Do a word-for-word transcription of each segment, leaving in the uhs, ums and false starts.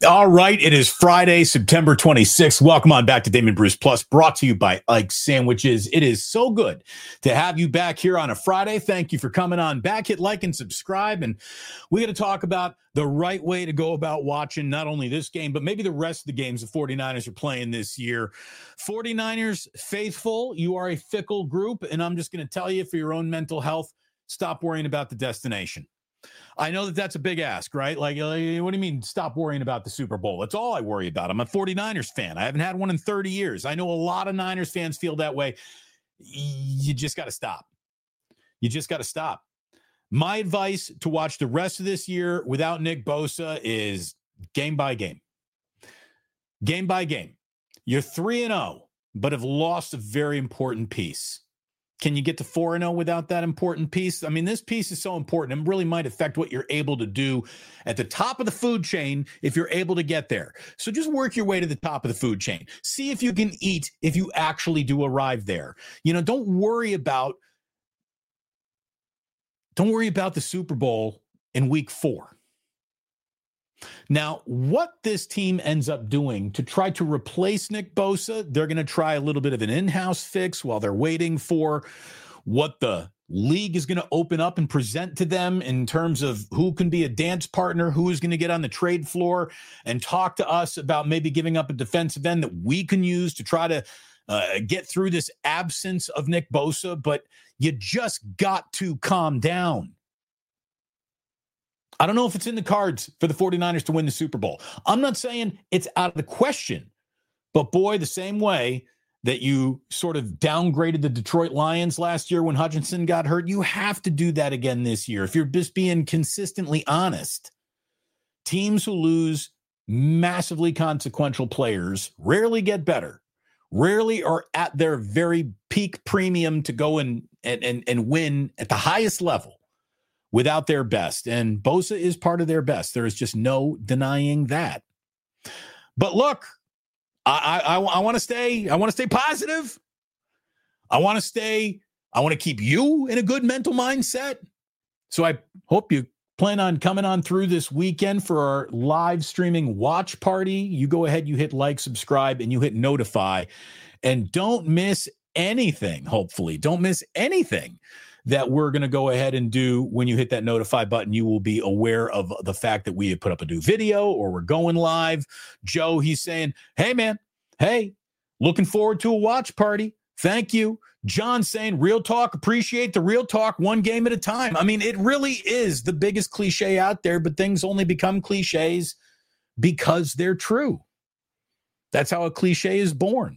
All right, it is Friday, September twenty-sixth. Welcome on back to Damon Bruce Plus, brought to you by Ike's Sandwiches. It is so good to have you back here on a Friday. Thank you for coming on back. Hit like and subscribe, and we're going to talk about the right way to go about watching not only this game, but maybe the rest of the games the 49ers are playing this year. 49ers faithful, you are a fickle group, and I'm just going to tell you, for your own mental health, stop worrying about the destination. I know that that's a big ask, right? Like, what do you mean stop worrying about the Super Bowl? That's all I worry about. I'm a 49ers fan. I haven't had one in thirty years. I know a lot of Niners fans feel that way. You just got to stop. You just got to stop. My advice to watch the rest of this year without Nick Bosa is game by game. Game by game. You're three and oh, but have lost a very important piece. Can you get to four and oh without that important piece? I mean, this piece is so important and really might affect what you're able to do at the top of the food chain if you're able to get there. So just work your way to the top of the food chain. See if you can eat if you actually do arrive there. You know, don't worry about don't worry about the Super Bowl in week four. Now, what this team ends up doing to try to replace Nick Bosa, they're going to try a little bit of an in-house fix while they're waiting for what the league is going to open up and present to them in terms of who can be a dance partner, who is going to get on the trade floor and talk to us about maybe giving up a defensive end that we can use to try to uh, get through this absence of Nick Bosa. But you just got to calm down. I don't know if it's in the cards for the 49ers to win the Super Bowl. I'm not saying it's out of the question, but boy, the same way that you sort of downgraded the Detroit Lions last year when Hutchinson got hurt, you have to do that again this year. If you're just being consistently honest, teams who lose massively consequential players rarely get better, rarely are at their very peak premium to go and, and, and, and win at the highest level without their best. And Bosa is part of their best. There is just no denying that. But look, I I, I want to stay, I want to stay positive. I want to stay, I want to keep you in a good mental mindset. So I hope you plan on coming on through this weekend for our live streaming watch party. You go ahead, you hit like, subscribe, and you hit notify. And don't miss anything, hopefully. Don't miss anything that we're going to go ahead and do. When you hit that notify button, you will be aware of the fact that we have put up a new video or we're going live. Joe, he's saying, hey, man, hey, looking forward to a watch party. Thank you. John saying, real talk, appreciate the real talk, one game at a time. I mean, it really is the biggest cliche out there, but things only become cliches because they're true. That's how a cliche is born.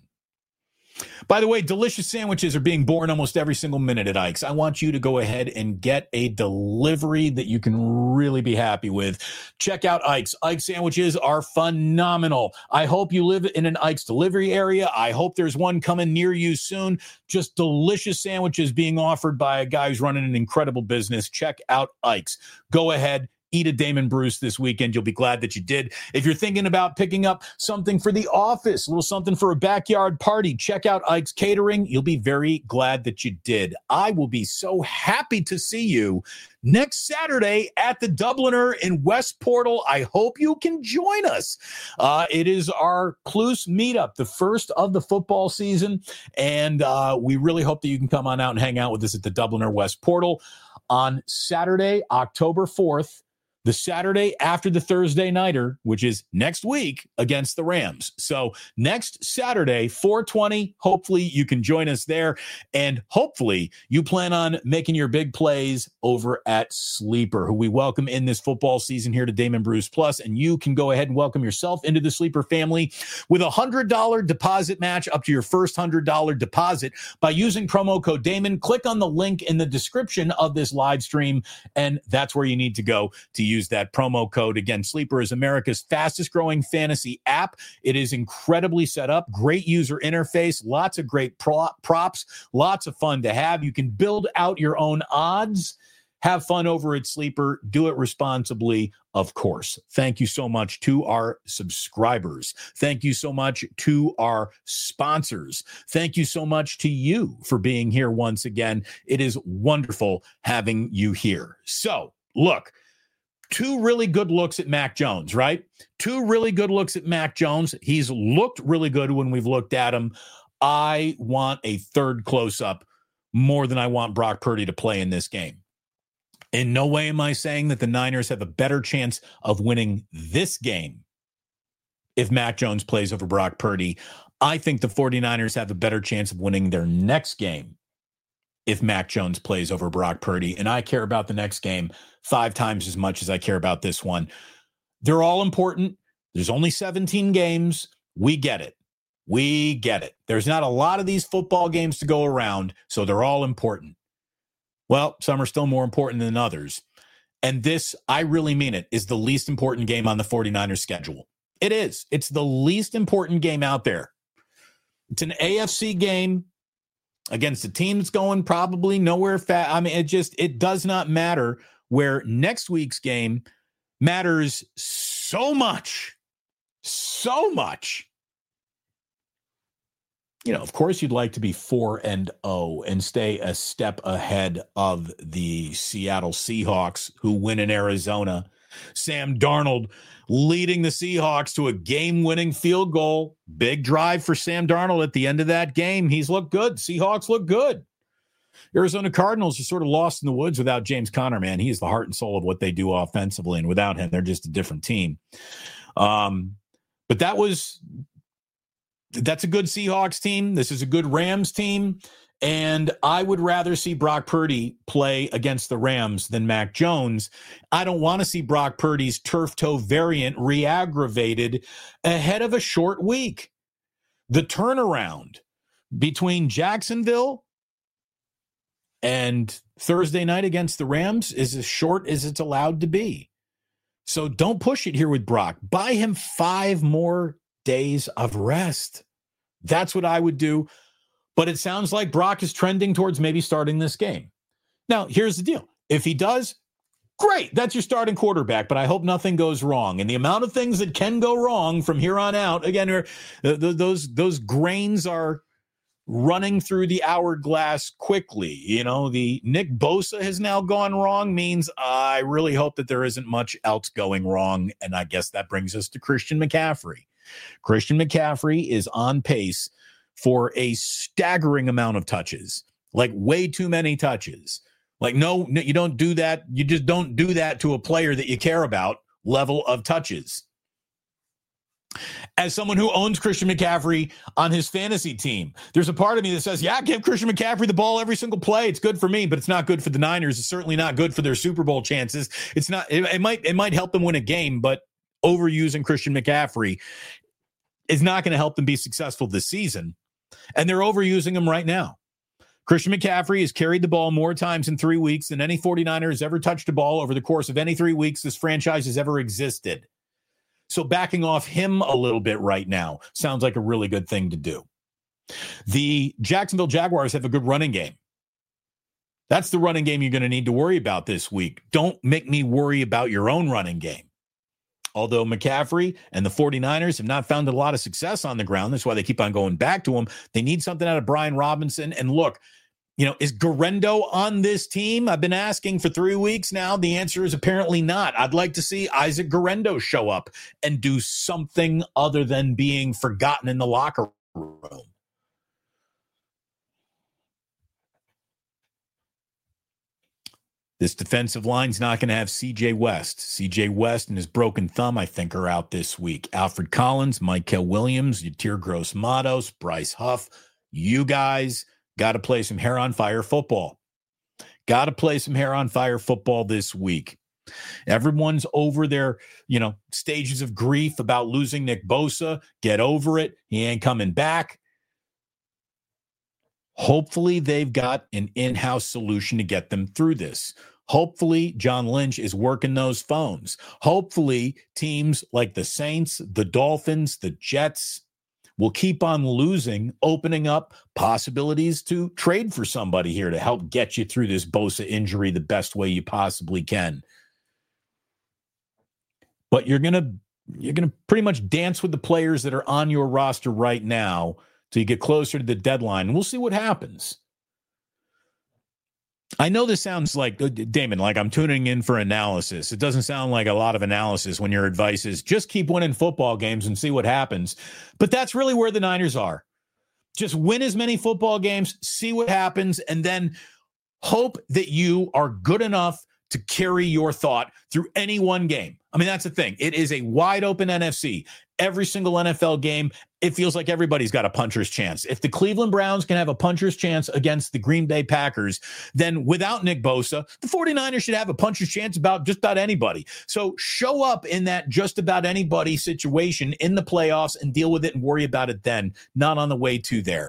By the way, delicious sandwiches are being born almost every single minute at Ike's. I want you to go ahead and get a delivery that you can really be happy with. Check out Ike's. Ike's sandwiches are phenomenal. I hope you live in an Ike's delivery area. I hope there's one coming near you soon. Just delicious sandwiches being offered by a guy who's running an incredible business. Check out Ike's. Go ahead. Eat a Damon Bruce this weekend. You'll be glad that you did. If you're thinking about picking up something for the office, a little something for a backyard party, check out Ike's Catering. You'll be very glad that you did. I will be so happy to see you next Saturday at the Dubliner in West Portal. I hope you can join us. Uh, it is our Cluse meetup, the first of the football season, and uh, we really hope that you can come on out and hang out with us at the Dubliner West Portal on Saturday, October fourth. The Saturday after the Thursday nighter, which is next week against the Rams. So next Saturday, four twenty, hopefully you can join us there. And hopefully you plan on making your big plays over at Sleeper, who we welcome in this football season here to Damon Bruce Plus. And you can go ahead and welcome yourself into the Sleeper family with a one hundred dollars deposit match up to your first one hundred dollars deposit by using promo code Damon. Click on the link in the description of this live stream, and that's where you need to go to use Use that promo code. Again, Sleeper is America's fastest growing fantasy app. It is incredibly set up, great user interface, lots of great pro- props, lots of fun to have. You can build out your own odds. Have fun over at Sleeper. Do it responsibly, of course. Thank you so much to our subscribers. Thank you so much to our sponsors. Thank you so much to you for being here once again. It is wonderful having you here. So, look, two really good looks at Mac Jones, right? Two really good looks at Mac Jones. He's looked really good when we've looked at him. I want a third close-up more than I want Brock Purdy to play in this game. In no way am I saying that the Niners have a better chance of winning this game if Mac Jones plays over Brock Purdy. I think the 49ers have a better chance of winning their next game if Mac Jones plays over Brock Purdy. And I care about the next game five times as much as I care about this one. They're all important. There's only seventeen games. We get it. We get it. There's not a lot of these football games to go around, so they're all important. Well, some are still more important than others. And this, I really mean it, is the least important game on the 49ers schedule. It is. It's the least important game out there. It's an A F C game against a team that's going probably nowhere fast. I mean, it just, it does not matter, where next week's game matters so much, so much. You know, of course, you'd like to be four and oh and stay a step ahead of the Seattle Seahawks, who win in Arizona. Sam Darnold leading the Seahawks to a game-winning field goal. Big drive for Sam Darnold at the end of that game. He's looked good. Seahawks look good. Arizona Cardinals are sort of lost in the woods without James Conner, man. He is the heart and soul of what they do offensively, and without him, they're just a different team. Um, but that was... That's a good Seahawks team. This is a good Rams team. And I would rather see Brock Purdy play against the Rams than Mac Jones. I don't want to see Brock Purdy's turf toe variant re-aggravated ahead of a short week. The turnaround between Jacksonville and Thursday night against the Rams is as short as it's allowed to be. So don't push it here with Brock. Buy him five more days of rest. That's what I would do. But it sounds like Brock is trending towards maybe starting this game. Now, here's the deal. If he does, great. That's your starting quarterback, but I hope nothing goes wrong. And the amount of things that can go wrong from here on out, again, are, uh, those, those grains are running through the hourglass quickly. You know, the Nick Bosa has now gone wrong means I really hope that there isn't much else going wrong. And I guess that brings us to Christian McCaffrey. Christian McCaffrey is on pace for a staggering amount of touches, like way too many touches. Like, no, no, you don't do that. You just don't do that to a player that you care about level of touches. As someone who owns Christian McCaffrey on his fantasy team, there's a part of me that says, yeah, give Christian McCaffrey the ball every single play. It's good for me, but it's not good for the Niners. It's certainly not good for their Super Bowl chances. It's not, it, it might, it might help them win a game, but overusing Christian McCaffrey is not going to help them be successful this season. And they're overusing him right now. Christian McCaffrey has carried the ball more times in three weeks than any 49er has ever touched a ball over the course of any three weeks this franchise has ever existed. So backing off him a little bit right now sounds like a really good thing to do. The Jacksonville Jaguars have a good running game. That's the running game you're going to need to worry about this week. Don't make me worry about your own running game. Although McCaffrey and the 49ers have not found a lot of success on the ground, that's why they keep on going back to him. They need something out of Brian Robinson. And look, you know, is Guerendo on this team? I've been asking for three weeks now. The answer is apparently not. I'd like to see Isaac Guerendo show up and do something other than being forgotten in the locker room. This defensive line's not going to have C J West. C J West and his broken thumb, I think, are out this week. Alfred Collins, Mykel Williams, Yatir Gross-Matos, Bryce Huff. You guys got to play some hair on fire football. Got to play some hair on fire football this week. Everyone's over their, you know, stages of grief about losing Nick Bosa. Get over it. He ain't coming back. Hopefully they've got an in-house solution to get them through this. Hopefully John Lynch is working those phones. Hopefully teams like the Saints, the Dolphins, the Jets will keep on losing, opening up possibilities to trade for somebody here to help get you through this Bosa injury the best way you possibly can. But you're going to you're going to pretty much dance with the players that are on your roster right now till you get closer to the deadline. And we'll see what happens. I know this sounds like, Damon, like I'm tuning in for analysis. It doesn't sound like a lot of analysis when your advice is just keep winning football games and see what happens. But that's really where the Niners are. Just win as many football games, see what happens, and then hope that you are good enough to carry your thought through any one game. I mean, that's the thing. It is a wide open N F C. Every single N F L game, it feels like everybody's got a puncher's chance. If the Cleveland Browns can have a puncher's chance against the Green Bay Packers, then without Nick Bosa, the 49ers should have a puncher's chance about just about anybody. So show up in that just about anybody situation in the playoffs and deal with it and worry about it then, not on the way to there.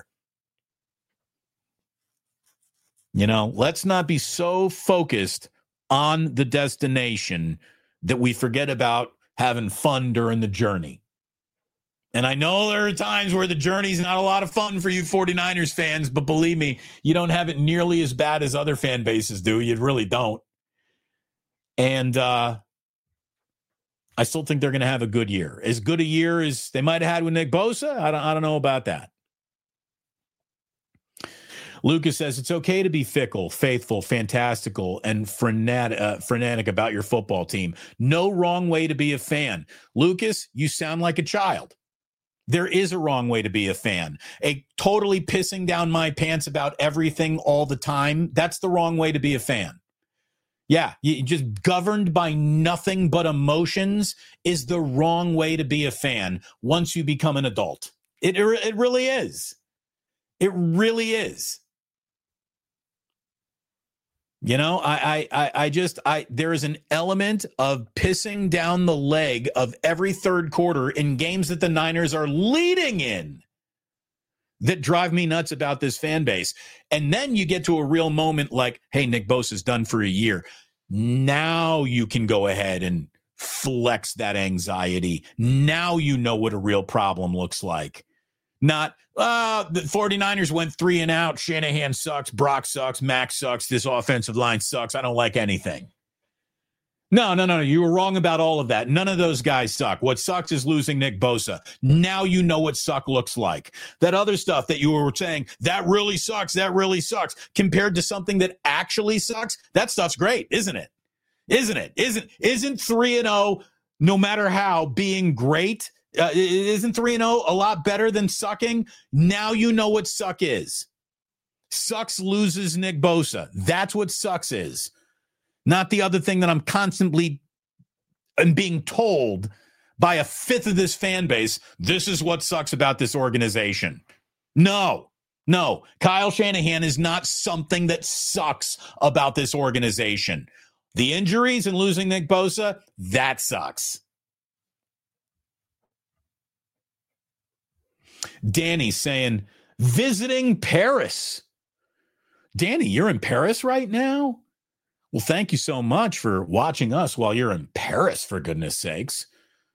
You know, let's not be so focused on the destination that we forget about having fun during the journey. And I know there are times where the journey's not a lot of fun for you 49ers fans, but believe me, you don't have it nearly as bad as other fan bases do. You really don't. And uh, I still think they're going to have a good year. As good a year as they might have had with Nick Bosa, I don't, I don't know about that. Lucas says it's okay to be fickle, faithful, fantastical, and frenetic, uh, frenetic about your football team. No wrong way to be a fan. Lucas, you sound like a child. There is a wrong way to be a fan. A totally pissing down my pants about everything all the time, that's the wrong way to be a fan. Yeah, you just governed by nothing but emotions is the wrong way to be a fan once you become an adult. It, it really is. It really is. You know, I, I, I just, I, there is an element of pissing down the leg of every third quarter in games that the Niners are leading in that drive me nuts about this fan base. And then you get to a real moment like, hey, Nick Bosa's done for a year. Now you can go ahead and flex that anxiety. Now you know what a real problem looks like. Not, uh, the 49ers went three and out. Shanahan sucks. Brock sucks. Mac sucks. This offensive line sucks. I don't like anything. No, no, no. You were wrong about all of that. None of those guys suck. What sucks is losing Nick Bosa. Now you know what suck looks like. That other stuff that you were saying, that really sucks. That really sucks. Compared to something that actually sucks, that stuff's great, isn't it? Isn't it? Isn't, isn't three and oh, no matter how, being great? Uh, isn't three and oh a lot better than sucking? Now you know what suck is. Sucks loses Nick Bosa. That's what sucks is. Not the other thing that I'm constantly and being told by a fifth of this fan base, this is what sucks about this organization. No, no. Kyle Shanahan is not something that sucks about this organization. The injuries and losing Nick Bosa, that sucks. Danny saying, visiting Paris. Danny, you're in Paris right now? Well, thank you so much for watching us while you're in Paris, for goodness sakes.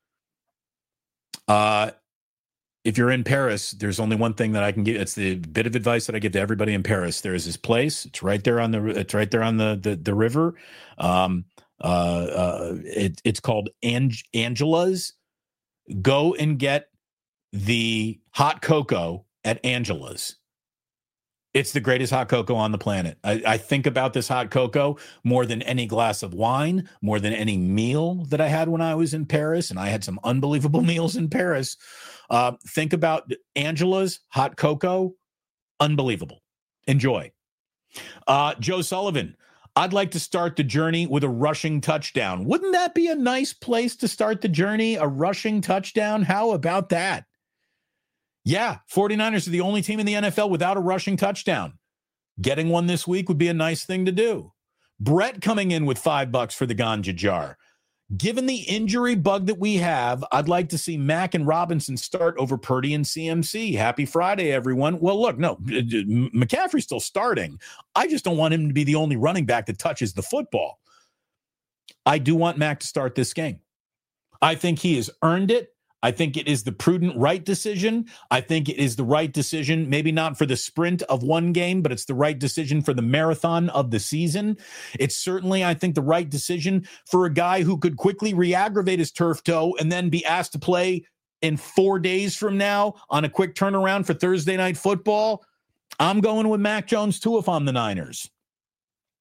Uh, if you're in Paris, there's only one thing that I can give. It's the bit of advice that I give to everybody in Paris. There is this place. It's right there on the. It's right there on the the, the river. Um, uh, uh, it, it's called Ang- Angela's. Go and get the hot cocoa at Angela's. It's the greatest hot cocoa on the planet. I, I think about this hot cocoa more than any glass of wine, more than any meal that I had when I was in Paris, and I had some unbelievable meals in Paris. Uh, think about Angela's hot cocoa. Unbelievable. Enjoy. Uh, Joe Sullivan, I'd like to start the journey with a rushing touchdown. Wouldn't that be a nice place to start the journey? A rushing touchdown? How about that? Yeah, 49ers are the only team in the N F L without a rushing touchdown. Getting one this week would be a nice thing to do. Brett coming in with five bucks for the ganja jar. Given the injury bug that we have, I'd like to see Mack and Robinson start over Purdy and C M C. Happy Friday, everyone. Well, look, no, McCaffrey's still starting. I just don't want him to be the only running back that touches the football. I do want Mack to start this game. I think he has earned it. I think it is the prudent right decision. I think it is the right decision, maybe not for the sprint of one game, but it's the right decision for the marathon of the season. It's certainly, I think, the right decision for a guy who could quickly re-aggravate his turf toe and then be asked to play in four days from now on a quick turnaround for Thursday Night Football. I'm going with Mac Jones, too, if I'm the Niners.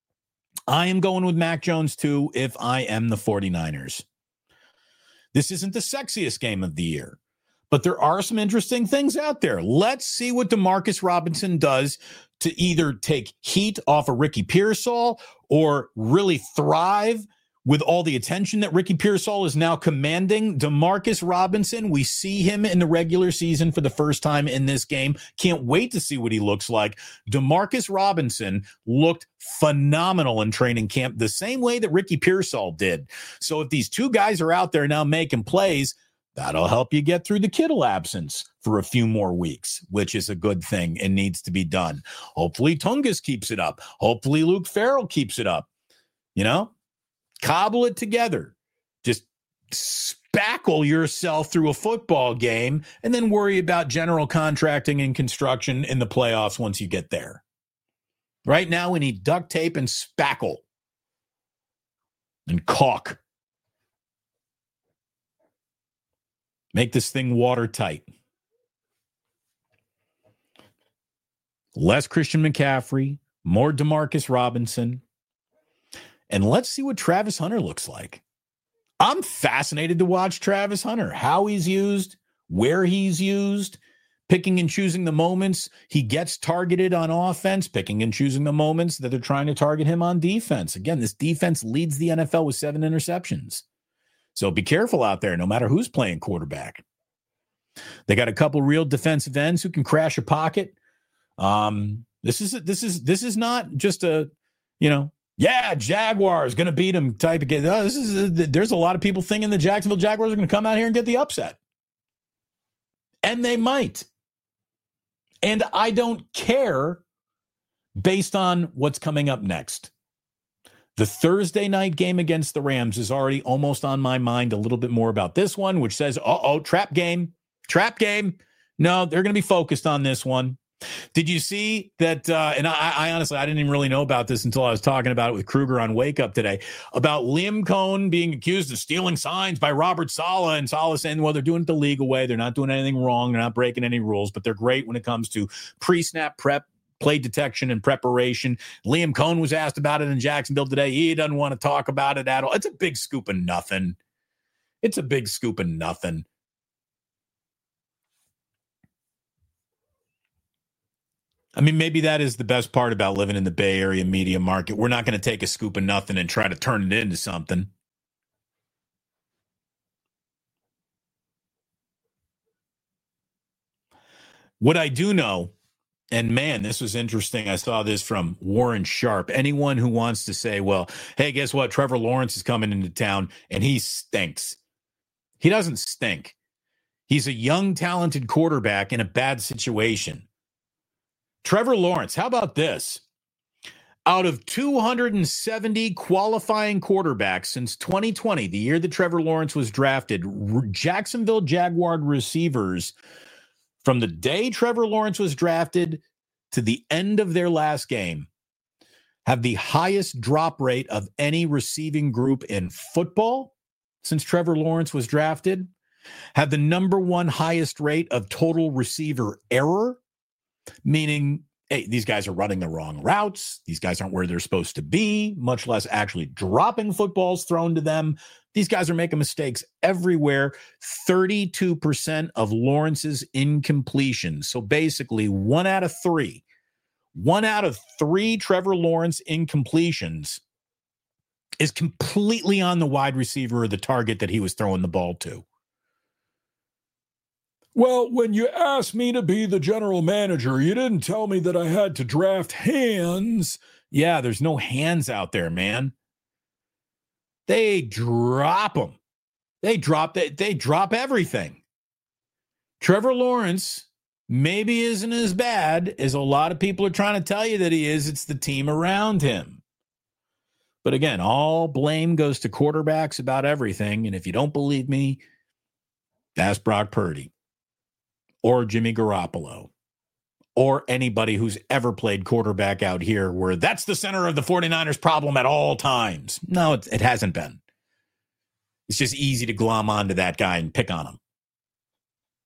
I am going with Mac Jones too if I am the 49ers. This isn't the sexiest game of the year, but there are some interesting things out there. Let's see what Demarcus Robinson does to either take heat off of Ricky Pearsall or really thrive with all the attention that Ricky Pearsall is now commanding. Demarcus Robinson, we see him in the regular season for the first time in this game. Can't wait to see what he looks like. Demarcus Robinson looked phenomenal in training camp, the same way that Ricky Pearsall did. So if these two guys are out there now making plays, that'll help you get through the Kittle absence for a few more weeks, which is a good thing and needs to be done. Hopefully Tungus keeps it up. Hopefully Luke Farrell keeps it up. You know? Cobble it together. Just spackle yourself through a football game and then worry about general contracting and construction in the playoffs once you get there. Right now, we need duct tape and spackle and caulk. Make this thing watertight. Less Christian McCaffrey, more Demarcus Robinson. And let's see what Travis Hunter looks like. I'm fascinated to watch Travis Hunter, how he's used, where he's used, picking and choosing the moments he gets targeted on offense, picking and choosing the moments that they're trying to target him on defense. Again, this defense leads the N F L with seven interceptions. So be careful out there, no matter who's playing quarterback. They got a couple real defensive ends who can crash a pocket. Um, this is this is this is not just a, you know, yeah, Jaguars going to beat them type of game. No, this is a, there's a lot of people thinking the Jacksonville Jaguars are going to come out here and get the upset. And they might. And I don't care based on what's coming up next. The Thursday night game against the Rams is already almost on my mind a little bit more about this one, which says, uh-oh, trap game, trap game. No, they're going to be focused on this one. Did you see that? Uh, and I, I honestly, I didn't even really know about this until I was talking about it with Kruger on Wake Up today, about Liam Cohn being accused of stealing signs by Robert Saleh, and Saleh saying, well, they're doing it the legal way. They're not doing anything wrong. They're not breaking any rules, but they're great when it comes to pre-snap prep, play detection, and preparation. Liam Cohn was asked about it in Jacksonville today. He doesn't want to talk about it at all. It's a big scoop of nothing. It's a big scoop of nothing. I mean, maybe that is the best part about living in the Bay Area media market. We're not going to take a scoop of nothing and try to turn it into something. What I do know, and man, this was interesting. I saw this from Warren Sharp. Anyone who wants to say, well, hey, guess what? Trevor Lawrence is coming into town and he stinks. He doesn't stink. He's a young, talented quarterback in a bad situation. Trevor Lawrence, how about this? Out of two hundred seventy qualifying quarterbacks since twenty twenty, the year that Trevor Lawrence was drafted, Jacksonville Jaguar receivers, from the day Trevor Lawrence was drafted to the end of their last game, have the highest drop rate of any receiving group in football since Trevor Lawrence was drafted, have the number one highest rate of total receiver error, meaning, hey, these guys are running the wrong routes. These guys aren't where they're supposed to be, much less actually dropping footballs thrown to them. These guys are making mistakes everywhere. thirty-two percent of Lawrence's incompletions. So basically one out of three, one out of three Trevor Lawrence incompletions is completely on the wide receiver or the target that he was throwing the ball to. Well, when you asked me to be the general manager, you didn't tell me that I had to draft hands. Yeah, there's no hands out there, man. They drop them. They drop they, they drop everything. Trevor Lawrence maybe isn't as bad as a lot of people are trying to tell you that he is. It's the team around him. But again, all blame goes to quarterbacks about everything. And if you don't believe me, ask Brock Purdy. Or Jimmy Garoppolo, or anybody who's ever played quarterback out here where that's the center of the 49ers problem at all times. No, it, it hasn't been. It's just easy to glom onto that guy and pick on him.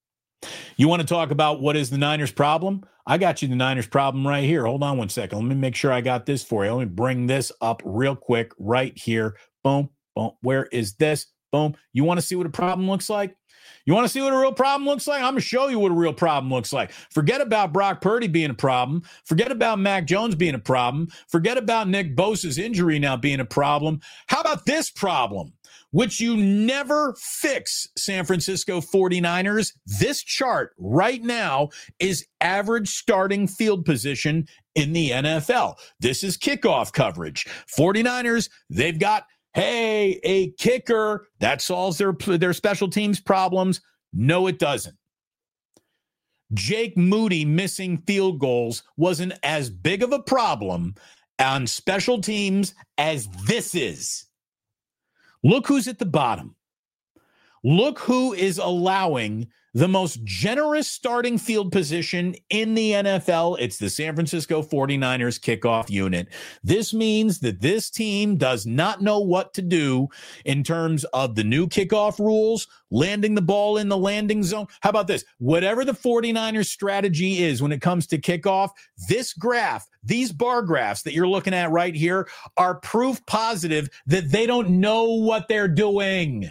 You want to talk about what is the Niners' problem? I got you the Niners' problem right here. Hold on one second. Let me make sure I got this for you. Let me bring this up real quick right here. Boom, boom. Where is this? Boom. You want to see what a problem looks like? You want to see what a real problem looks like? I'm going to show you what a real problem looks like. Forget about Brock Purdy being a problem. Forget about Mac Jones being a problem. Forget about Nick Bosa's injury now being a problem. How about this problem, which you never fix, San Francisco forty-niners? This chart right now is average starting field position in the N F L. This is kickoff coverage. forty-niners, they've got hey, a kicker, that solves their, their special teams problems. No, it doesn't. Jake Moody missing field goals wasn't as big of a problem on special teams as this is. Look who's at the bottom. Look who is allowing the most generous starting field position in the N F L. It's the San Francisco forty-niners kickoff unit. This means that this team does not know what to do in terms of the new kickoff rules, landing the ball in the landing zone. How about this? Whatever the forty-niners strategy is when it comes to kickoff, this graph, these bar graphs that you're looking at right here are proof positive that they don't know what they're doing.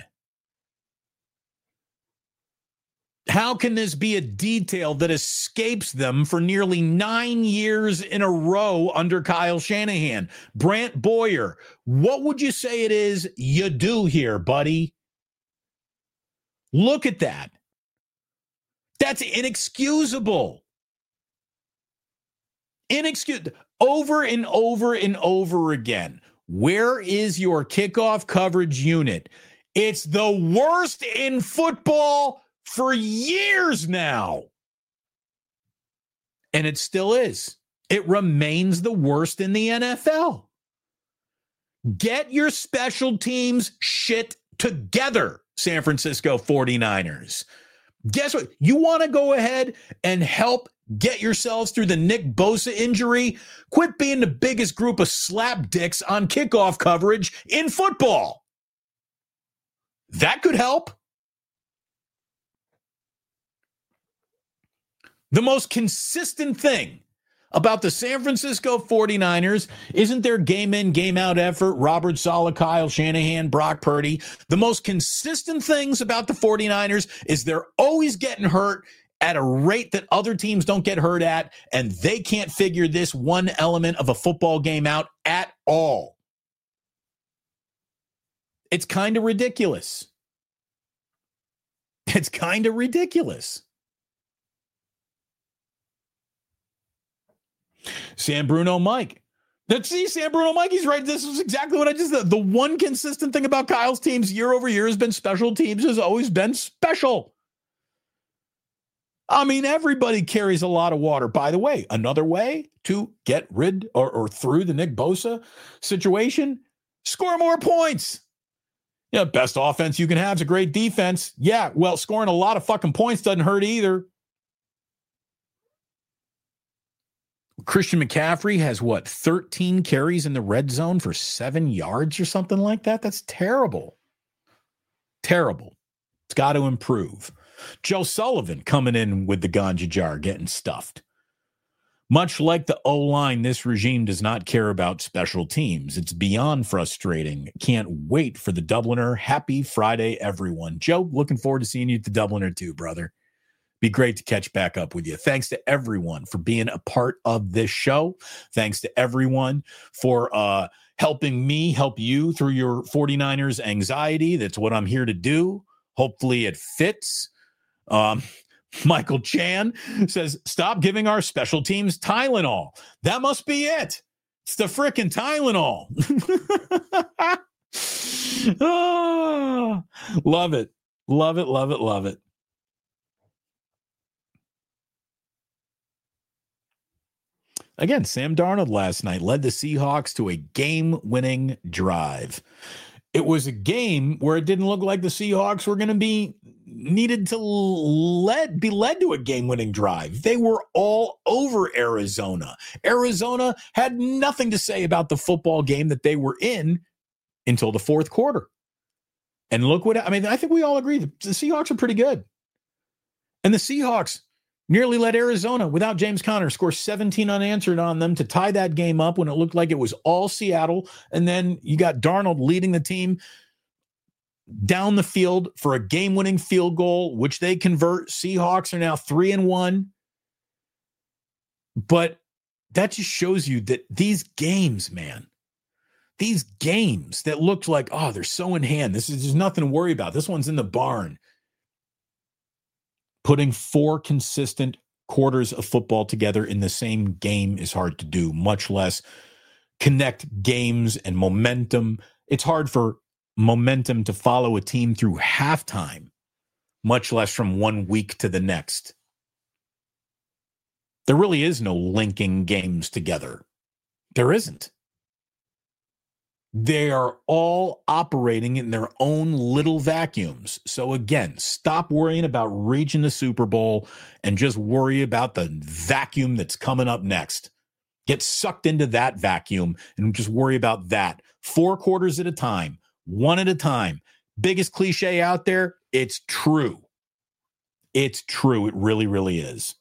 How can this be a detail that escapes them for nearly nine years in a row under Kyle Shanahan? Brant Boyer, what would you say it is you do here, buddy? Look at that. That's inexcusable. Inexcusable. Over and over and over again. Where is your kickoff coverage unit? It's the worst in football for years now. And it still is. It remains the worst in the N F L. Get your special teams shit together, San Francisco forty-niners. Guess what? You want to go ahead and help get yourselves through the Nick Bosa injury? Quit being the biggest group of slapdicks on kickoff coverage in football. That could help. The most consistent thing about the San Francisco forty-niners isn't their game in, game out effort, Robert Saleh, Kyle Shanahan, Brock Purdy. The most consistent things about the forty-niners is they're always getting hurt at a rate that other teams don't get hurt at, and they can't figure this one element of a football game out at all. It's kind of ridiculous. It's kind of ridiculous. San Bruno Mike. Let's see, San Bruno Mike, he's right. This is exactly what I just said. The one consistent thing about Kyle's teams year over year has been special teams has always been special. I mean, everybody carries a lot of water. By the way, another way to get rid or, or through the Nick Bosa situation, score more points. Yeah, best offense you can have is a great defense. Yeah, well, scoring a lot of fucking points doesn't hurt either. Christian McCaffrey has, what, thirteen carries in the red zone for seven yards or something like that? That's terrible. Terrible. It's got to improve. Joe Sullivan coming in with the ganja jar, getting stuffed. Much like the O-line, this regime does not care about special teams. It's beyond frustrating. Can't wait for the Dubliner. Happy Friday, everyone. Joe, looking forward to seeing you at the Dubliner too, brother. Be great to catch back up with you. Thanks to everyone for being a part of this show. Thanks to everyone for uh, helping me help you through your forty-niners anxiety. That's what I'm here to do. Hopefully it fits. Um, Michael Chan says, stop giving our special teams Tylenol. That must be it. It's the frickin' Tylenol. Oh, love it. Love it, love it, love it. Again, Sam Darnold last night led the Seahawks to a game-winning drive. It was a game where it didn't look like the Seahawks were going to be needed to lead, be led to a game-winning drive. They were all over Arizona. Arizona had nothing to say about the football game that they were in until the fourth quarter. And look what, I mean, I think we all agree that the Seahawks are pretty good. And the Seahawks nearly let Arizona, without James Conner, score seventeen unanswered on them to tie that game up when it looked like it was all Seattle. And then you got Darnold leading the team down the field for a game-winning field goal, which they convert. Seahawks are now three and one. But that just shows you that these games, man, these games that looked like, oh, they're so in hand. This is just nothing to worry about. This one's in the barn. Putting four consistent quarters of football together in the same game is hard to do, much less connect games and momentum. It's hard for momentum to follow a team through halftime, much less from one week to the next. There really is no linking games together. There isn't. They are all operating in their own little vacuums. So again, stop worrying about reaching the Super Bowl and just worry about the vacuum that's coming up next. Get sucked into that vacuum and just worry about that. Four quarters at a time, one at a time. Biggest cliche out there, it's true. It's true. It really, really is.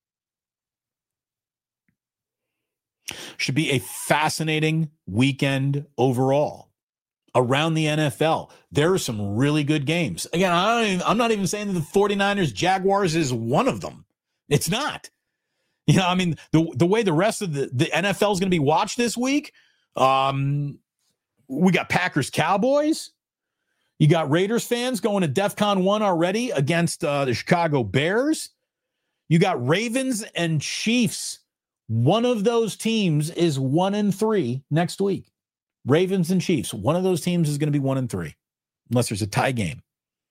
Should be a fascinating weekend overall around the N F L. There are some really good games. Again, I don't even, I'm not even saying that the 49ers Jaguars is one of them. It's not. You know, I mean, the the way the rest of the, the N F L is going to be watched this week, um, we got Packers Cowboys. You got Raiders fans going to DEFCON one already against uh, the Chicago Bears. You got Ravens and Chiefs. One of those teams is one and three next week. Ravens and Chiefs. One of those teams is going to be one and three, unless there's a tie game.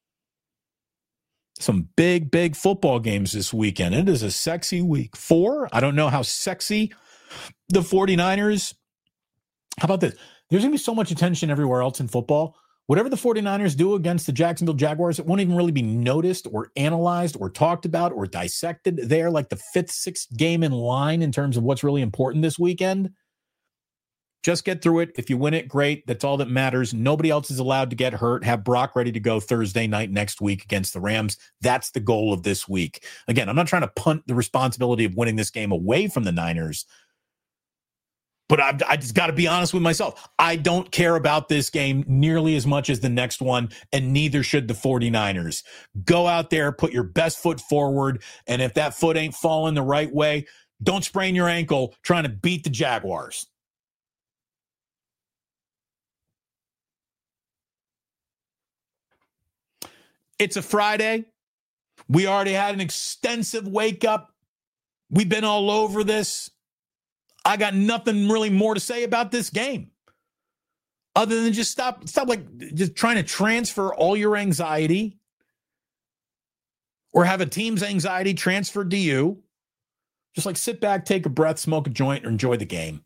Some big, big football games this weekend. It is a sexy week. Four, I don't know how sexy the 49ers. How about this? There's going to be so much attention everywhere else in football. Whatever the 49ers do against the Jacksonville Jaguars, it won't even really be noticed or analyzed or talked about or dissected. They're like the fifth, sixth game in line in terms of what's really important this weekend. Just get through it. If you win it, great. That's all that matters. Nobody else is allowed to get hurt. Have Brock ready to go Thursday night next week against the Rams. That's the goal of this week. Again, I'm not trying to punt the responsibility of winning this game away from the Niners, but I, I just got to be honest with myself. I don't care about this game nearly as much as the next one, and neither should the 49ers. Go out there, put your best foot forward, and if that foot ain't falling the right way, don't sprain your ankle trying to beat the Jaguars. It's a Friday. We already had an extensive wake up. We've been all over this. I got nothing really more to say about this game other than just stop, stop like just trying to transfer all your anxiety or have a team's anxiety transferred to you. Just like sit back, take a breath, smoke a joint, or enjoy the game.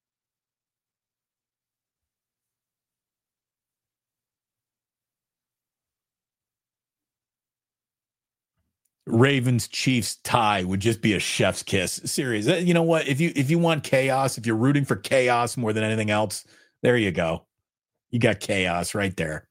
Ravens Chiefs tie would just be a chef's kiss. Serious. You know what? If you if you want chaos, if you're rooting for chaos more than anything else, there you go. You got chaos right there.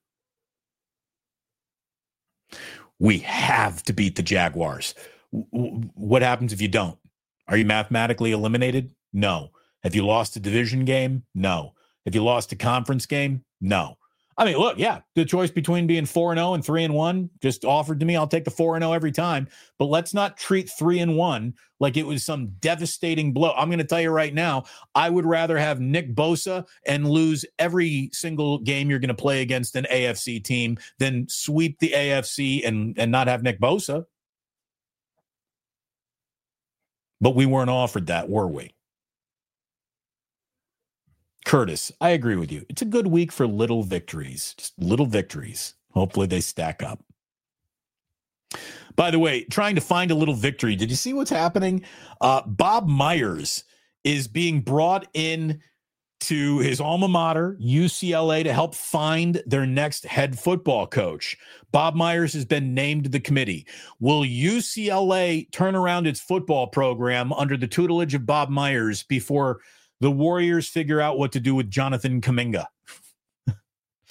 We have to beat the Jaguars. What happens if you don't? Are you mathematically eliminated? No. Have you lost a division game? No. Have you lost a conference game? No. I mean, look, yeah, the choice between being four and oh and three and one just offered to me. I'll take the four and oh every time. But let's not treat three and one like it was some devastating blow. I'm going to tell you right now, I would rather have Nick Bosa and lose every single game you're going to play against an A F C team than sweep the A F C and, and not have Nick Bosa. But we weren't offered that, were we? Curtis, I agree with you. It's a good week for little victories, just little victories. Hopefully they stack up. By the way, trying to find a little victory. Did you see what's happening? Uh, Bob Myers is being brought in to his alma mater, U C L A, to help find their next head football coach. Bob Myers has been named to the committee. Will U C L A turn around its football program under the tutelage of Bob Myers before the Warriors figure out what to do with Jonathan Kuminga?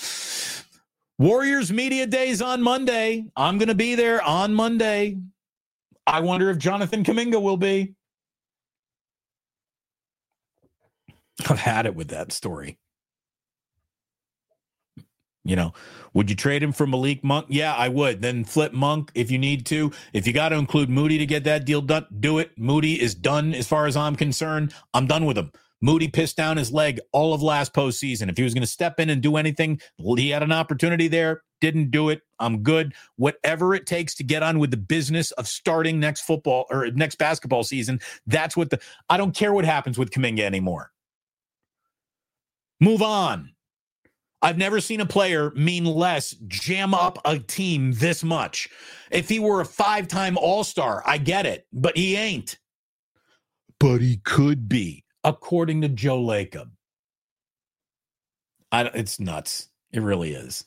Warriors Media Days on Monday. I'm going to be there on Monday. I wonder if Jonathan Kuminga will be. I've had it with that story. You know, would you trade him for Malik Monk? Yeah, I would. Then flip Monk if you need to. If you got to include Moody to get that deal done, do it. Moody is done as far as I'm concerned. I'm done with him. Moody pissed down his leg all of last postseason. If he was going to step in and do anything, he had an opportunity there, didn't do it. I'm good. Whatever it takes to get on with the business of starting next football or next basketball season, that's what the – I don't care what happens with Kuminga anymore. Move on. I've never seen a player mean less jam up a team this much. If he were a five-time All-Star, I get it, but he ain't. But he could be, according to Joe Lacob. I, it's nuts. It really is.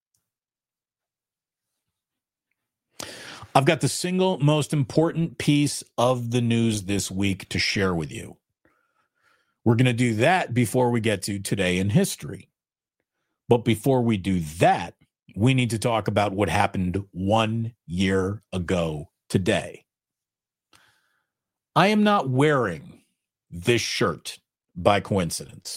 I've got the single most important piece of the news this week to share with you. We're going to do that before we get to Today in History. But before we do that, we need to talk about what happened one year ago today. I am not wearing this shirt by coincidence.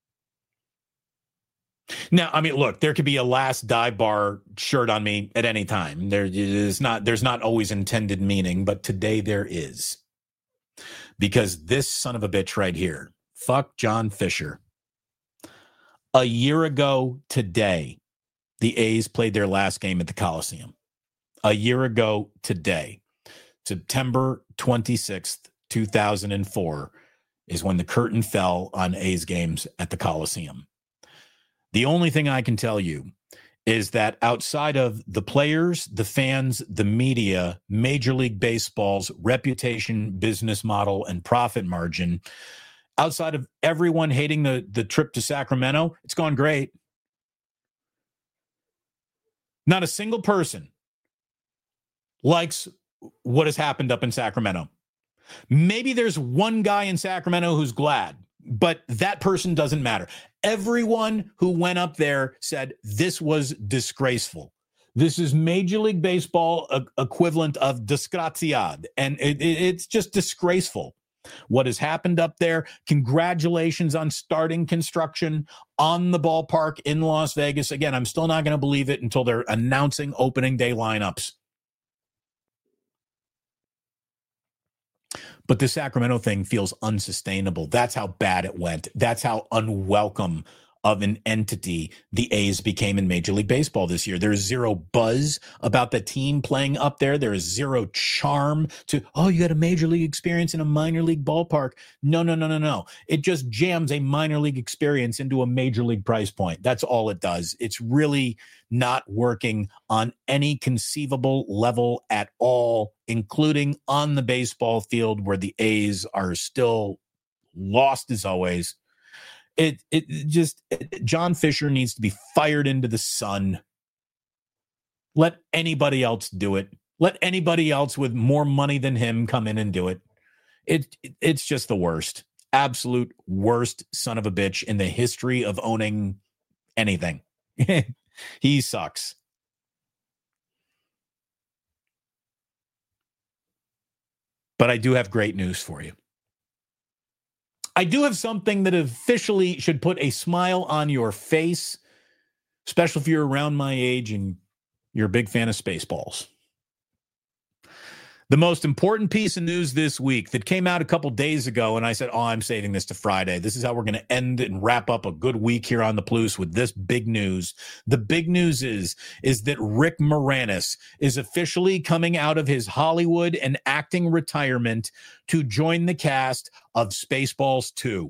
Now, I mean, look, there could be a Last Dive Bar shirt on me at any time. There is not, there's not always intended meaning, but today there is. Because this son of a bitch right here, fuck John Fisher. A year ago today, the A's played their last game at the Coliseum. A year ago today, September twenty-sixth, two thousand four, is when the curtain fell on A's games at the Coliseum. The only thing I can tell you is that outside of the players, the fans, the media, Major League Baseball's reputation, business model, and profit margin, outside of everyone hating the, the trip to Sacramento, it's gone great. Not a single person likes what has happened up in Sacramento. Maybe there's one guy in Sacramento who's glad, but that person doesn't matter. Everyone who went up there said this was disgraceful. This is Major League Baseball uh, equivalent of disgraziad, and it, it, it's just disgraceful. What has happened up there, congratulations on starting construction on the ballpark in Las Vegas. Again, I'm still not going to believe it until they're announcing opening day lineups. But the Sacramento thing feels unsustainable. That's how bad it went. That's how unwelcome of an entity the A's became in Major League Baseball this year. There's zero buzz about the team playing up there. There is zero charm to, oh, you had a major league experience in a minor league ballpark. No, no, no, no, no. It just jams a minor league experience into a major league price point. That's all it does. It's really not working on any conceivable level at all, including on the baseball field where the A's are still lost as always. It it just, it, John Fisher needs to be fired into the sun. Let anybody else do it. Let anybody else with more money than him come in and do it. It, it it's just the worst. Absolute worst son of a bitch in the history of owning anything. He sucks. But I do have great news for you. I do have something that officially should put a smile on your face, especially if you're around my age and you're a big fan of Spaceballs. The most important piece of news this week that came out a couple days ago, and I said, oh, I'm saving this to Friday. This is how we're going to end and wrap up a good week here on the Plus with this big news. The big news is, is that Rick Moranis is officially coming out of his Hollywood and acting retirement to join the cast of Spaceballs two.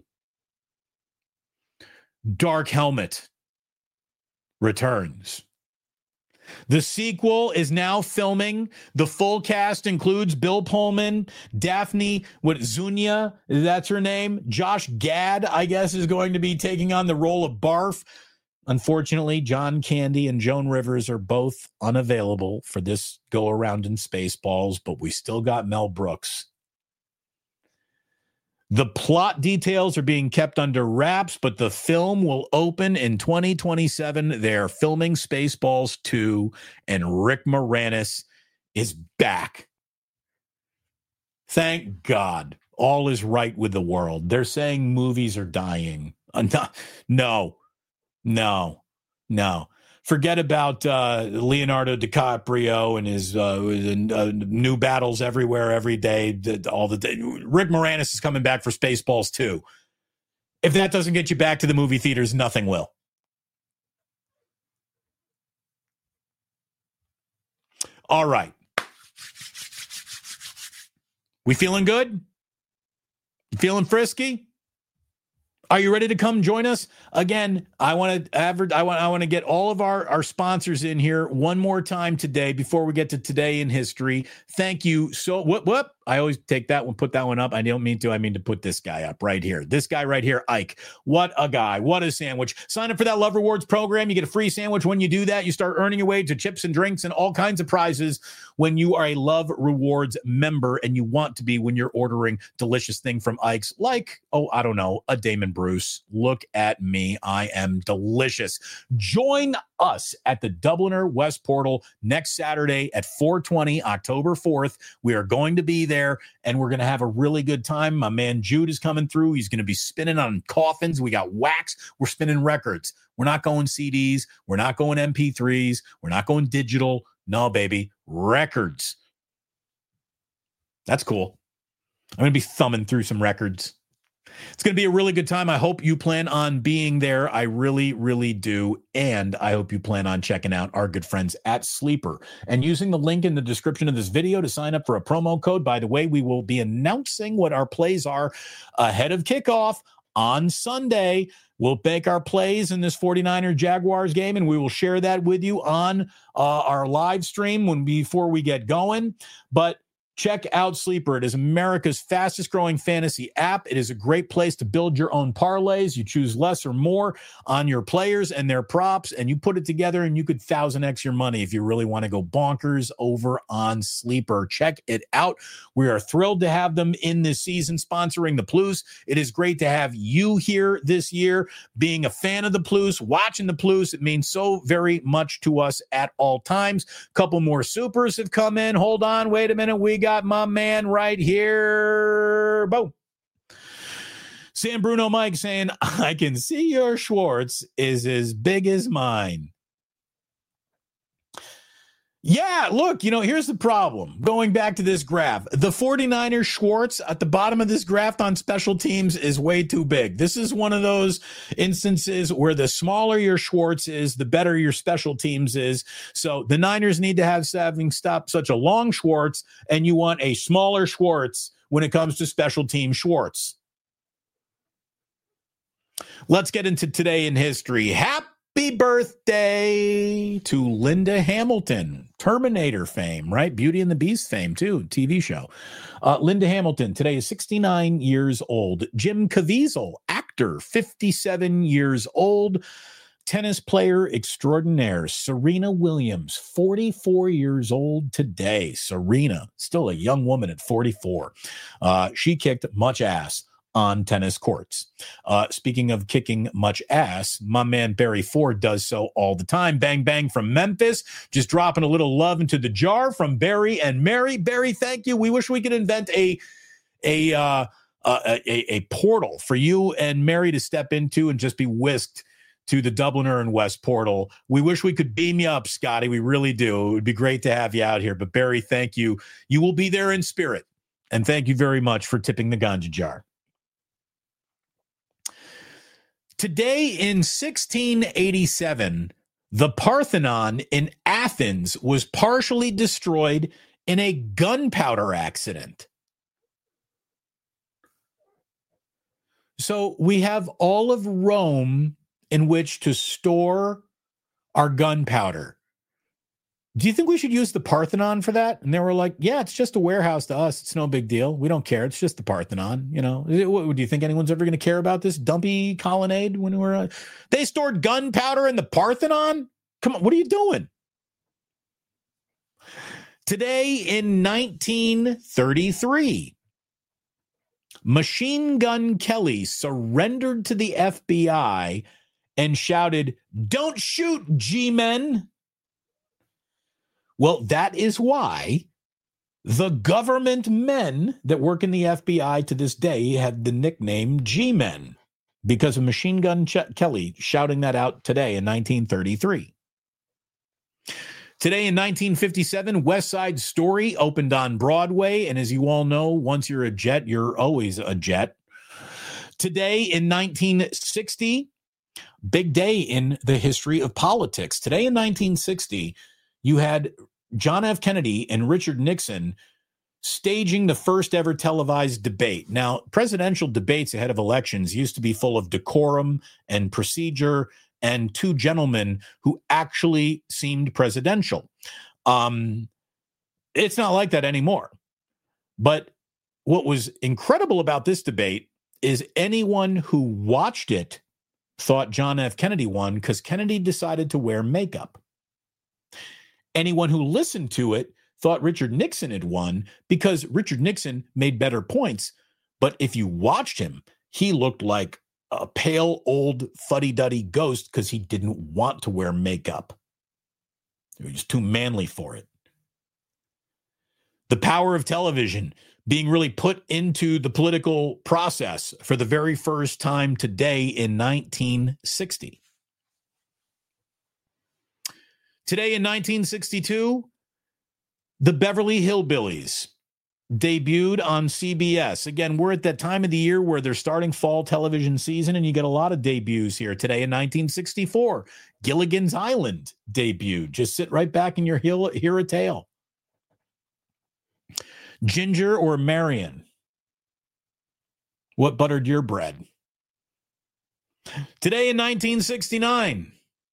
Dark Helmet returns. The sequel is now filming. The full cast includes Bill Pullman, Daphne, what, Zunia, that's her name. Josh Gad, I guess, is going to be taking on the role of Barf. Unfortunately, John Candy and Joan Rivers are both unavailable for this go-around in Spaceballs, but we still got Mel Brooks. The plot details are being kept under wraps, but the film will open in twenty twenty-seven. They're filming Spaceballs two, and Rick Moranis is back. Thank God. All is right with the world. They're saying movies are dying. Uh, no, no, no, no. Forget about uh, Leonardo DiCaprio and his uh, uh, new battles everywhere, every day, all the day. Rick Moranis is coming back for Spaceballs too. If that doesn't get you back to the movie theaters, nothing will. All right. We feeling good? Feeling frisky? Are you ready to come join us? Again, I want to advert, I want I want to get all of our, our sponsors in here one more time today before we get to Today in History. Thank you. So what what I always take that one, put that one up. I don't mean to. I mean to put this guy up right here. This guy right here, Ike. What a guy. What a sandwich. Sign up for that Love Rewards program. You get a free sandwich when you do that. You start earning your way to chips and drinks and all kinds of prizes when you are a Love Rewards member, and you want to be when you're ordering delicious thing from Ike's, like, oh, I don't know, a Damon Bruce. Look at me. I am delicious. Join us at the Dubliner West Portal next Saturday at four twenty, October fourth. We are going to be there, and we're going to have a really good time. My man Jude is coming through. He's going to be spinning on coffins. We got wax. We're spinning records. We're not going C Ds. We're not going M P threes. We're not going digital. No, baby. Records. That's cool. I'm going to be thumbing through some records. It's going to be a really good time. I hope you plan on being there. I really, really do. And I hope you plan on checking out our good friends at Sleeper and using the link in the description of this video to sign up for a promo code. By the way, we will be announcing what our plays are ahead of kickoff on Sunday. We'll make our plays in this 49er Jaguars game, and we will share that with you on uh, our live stream when before we get going. But check out Sleeper. It is America's fastest growing fantasy app. It is a great place to build your own parlays. You choose less or more on your players and their props, and you put it together, and you could thousand X your money if you really want to go bonkers over on Sleeper. Check it out. We are thrilled to have them in this season sponsoring the Plus. It is great to have you here this year, being a fan of the Plus, watching the Plus. It means so very much to us at all times. Couple more supers have come in. Hold on. Wait a minute. We got Got my man right here. Boom. San Bruno Mike saying, I can see your Schwartz is as big as mine. Yeah, look, you know, here's the problem. Going back to this graph, the 49ers Schwartz at the bottom of this graph on special teams is way too big. This is one of those instances where the smaller your Schwartz is, the better your special teams is. So the Niners need to have having stopped such a long Schwartz, and you want a smaller Schwartz when it comes to special team Schwartz. Let's get into Today in History. Happy Happy birthday to Linda Hamilton, Terminator fame, right? Beauty and the Beast fame, too, T V show. Uh, Linda Hamilton today is sixty-nine years old. Jim Caviezel, actor, fifty-seven years old. Tennis player extraordinaire, Serena Williams, forty-four years old today. Serena, still a young woman at forty-four. Uh, she kicked much ass on tennis courts. Uh, speaking of kicking much ass, my man Barry Ford does so all the time. Bang, bang from Memphis. Just dropping a little love into the jar from Barry and Mary. Barry, thank you. We wish we could invent a a uh, a, a, a portal for you and Mary to step into and just be whisked to the Dubliner and West Portal. We wish we could beam you up, Scotty. We really do. It would be great to have you out here. But Barry, thank you. You will be there in spirit. And thank you very much for tipping the ganja jar. Today in sixteen eighty-seven, the Parthenon in Athens was partially destroyed in a gunpowder accident. So we have all of Rome in which to store our gunpowder. Do you think we should use the Parthenon for that? And they were like, yeah, it's just a warehouse to us. It's no big deal. We don't care. It's just the Parthenon. You know, do you think anyone's ever going to care about this dumpy colonnade when we're, uh, they stored gunpowder in the Parthenon? Come on. What are you doing? Today in nineteen thirty-three, Machine Gun Kelly surrendered to the F B I and shouted, "Don't shoot, G-men." Well, that is why The government men that work in the F B I to this day had the nickname G-men because of Machine Gun Ch- Kelly shouting that out today in nineteen thirty-three. Today in nineteen fifty-seven, West Side Story opened on Broadway. And as you all know, once you're a jet, you're always a jet. Today in nineteen sixty, big day in the history of politics. Today in nineteen sixty, you had John F. Kennedy and Richard Nixon staging the first ever televised debate. Now, presidential debates ahead of elections used to be full of decorum and procedure and two gentlemen who actually seemed presidential. Um, it's not like that anymore. But what was incredible about this debate is anyone who watched it thought John F. Kennedy won because Kennedy decided to wear makeup. Anyone who listened to it thought Richard Nixon had won because Richard Nixon made better points. But if you watched him, he looked like a pale old fuddy-duddy ghost because he didn't want to wear makeup. He was too manly for it. The power of television being really put into the political process for the very first time today in nineteen sixty. Today in nineteen sixty-two, the Beverly Hillbillies debuted on C B S. Again, we're at that time of the year where they're starting fall television season, and you get a lot of debuts here. Today in nineteen sixty-four, Gilligan's Island debuted. Just sit right back in your heel, hear a tale. Ginger or Marion? What buttered your bread? Today in nineteen sixty-nine,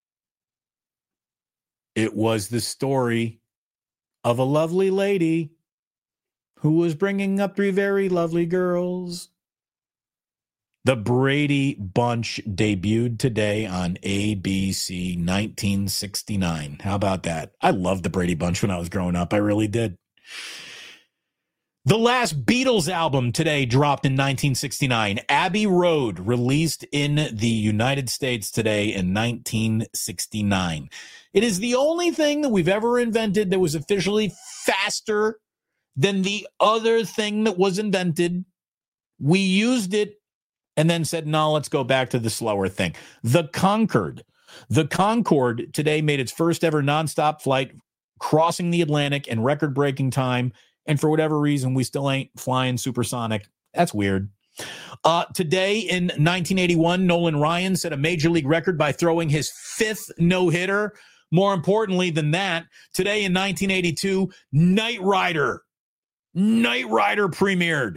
it was the story of a lovely lady who was bringing up three very lovely girls. The Brady Bunch debuted today on A B C, nineteen sixty-nine. How about that? I loved the Brady Bunch when I was growing up. I really did. The last Beatles album today dropped in nineteen sixty-nine. Abbey Road, released in the United States today in nineteen sixty-nine. It is the only thing that we've ever invented that was officially faster than the other thing that was invented. We used it and then said, no, let's go back to the slower thing. The Concorde. The Concorde today made its first ever nonstop flight, crossing the Atlantic in record-breaking time. And for whatever reason, we still ain't flying supersonic. That's weird. Uh, today in nineteen eighty-one, Nolan Ryan set a major league record by throwing his fifth no-hitter. More importantly than that, today in nineteen eighty-two, Knight Rider. Knight Rider premiered.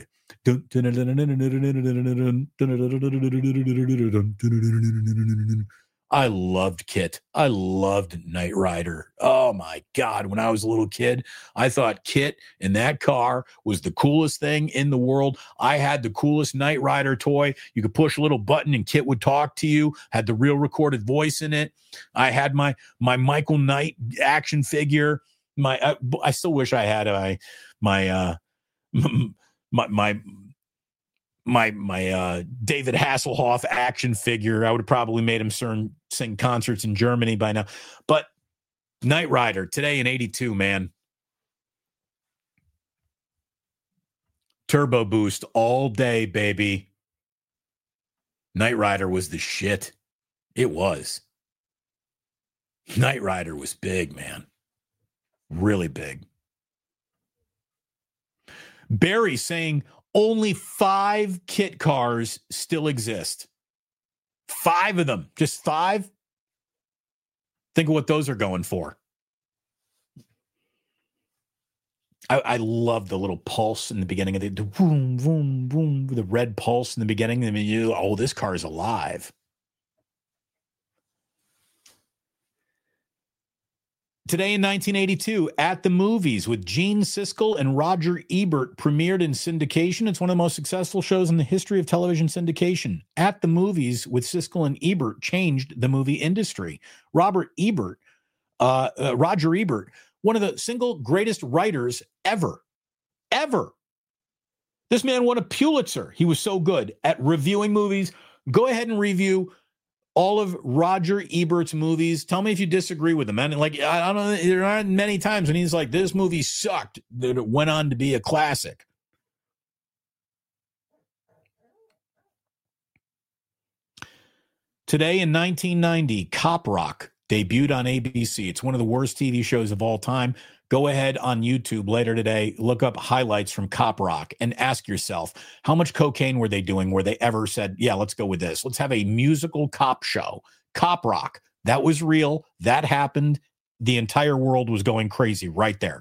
I loved Kit. I loved Knight Rider. Oh my God. When I was a little kid, I thought Kit in that car was the coolest thing in the world. I had the coolest Knight Rider toy. You could push a little button and Kit would talk to you, had the real recorded voice in it. I had my, my Michael Knight action figure. My, uh, I still wish I had my, my, uh, my, my, my my uh, David Hasselhoff action figure. I would have probably made him sing, sing concerts in Germany by now. But Knight Rider, today in eighty-two, man. Turbo boost all day, baby. Knight Rider was the shit. It was. Knight Rider was big, man. Really big. Barry saying only five Kit cars still exist. Five of them. Just five. Think of what those are going for. I, I love the little pulse in the beginning of the, the boom, boom, boom, the red pulse in the beginning. I mean, you, oh, this car is alive. Today in nineteen eighty-two, At the Movies with Gene Siskel and Roger Ebert premiered in syndication. It's one of the most successful shows in the history of television syndication. At the Movies with Siskel and Ebert changed the movie industry. Robert Ebert, uh, uh, Roger Ebert, one of the single greatest writers ever, ever. This man won a Pulitzer. He was so good at reviewing movies. Go ahead and review all of Roger Ebert's movies. Tell me if you disagree with him. And like, I don't know, there aren't many times when he's like, this movie sucked, that it went on to be a classic. Today in nineteen ninety, Cop Rock debuted on A B C. It's one of the worst T V shows of all time. Go ahead on YouTube later today, look up highlights from Cop Rock and ask yourself, how much cocaine were they doing where they ever said, yeah, let's go with this. Let's have a musical cop show. Cop Rock. That was real. That happened. The entire world was going crazy right there.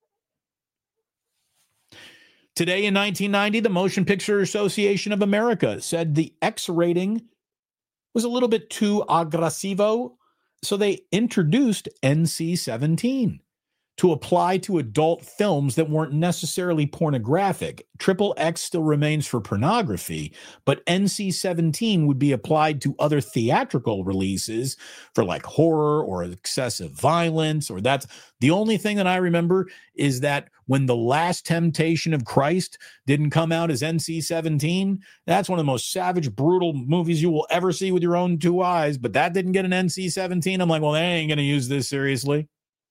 Today in nineteen ninety, the Motion Picture Association of America said the X rating was a little bit too aggressivo, so they introduced N C seventeen to apply to adult films that weren't necessarily pornographic. Triple X still remains for pornography, but N C seventeen would be applied to other theatrical releases for like horror or excessive violence, or that's the only thing that I remember is that when The Last Temptation of Christ didn't come out as N C seventeen, that's one of the most savage, brutal movies you will ever see with your own two eyes, but that didn't get an N C seventeen. I'm like, well, they ain't going to use this seriously.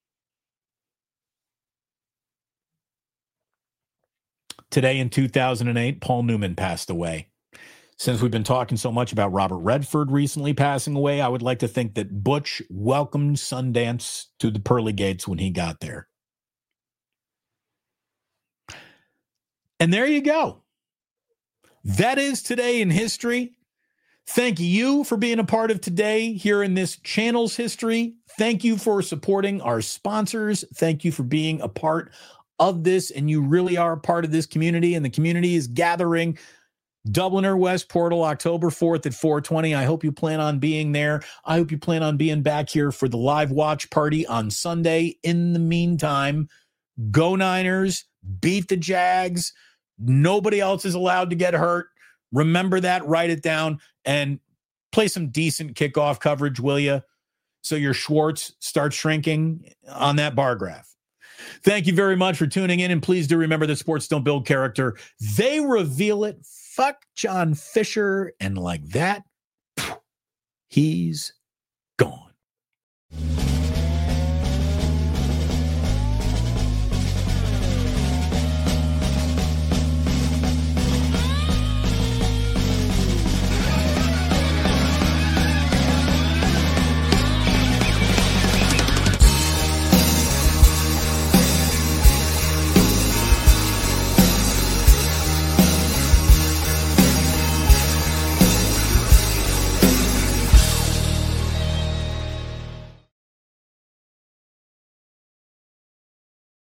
Today in two thousand eight, Paul Newman passed away. Since we've been talking so much about Robert Redford recently passing away, I would like to think that Butch welcomed Sundance to the pearly gates when he got there. And there you go. That is today in history. Thank you for being a part of today here in this channel's history. Thank you for supporting our sponsors. Thank you for being a part of this, and you really are a part of this community, and the community is gathering Dubliner West Portal October fourth at four twenty. I hope you plan on being there. I hope you plan on being back here for the live watch party on Sunday. In the meantime, go Niners, beat the Jags. Nobody else is allowed to get hurt. Remember that, write it down, and play some decent kickoff coverage, will you? So your Schwartz starts shrinking on that bar graph. Thank you very much for tuning in, and please do remember that sports don't build character. They reveal it. Fuck John Fisher, and like that, he's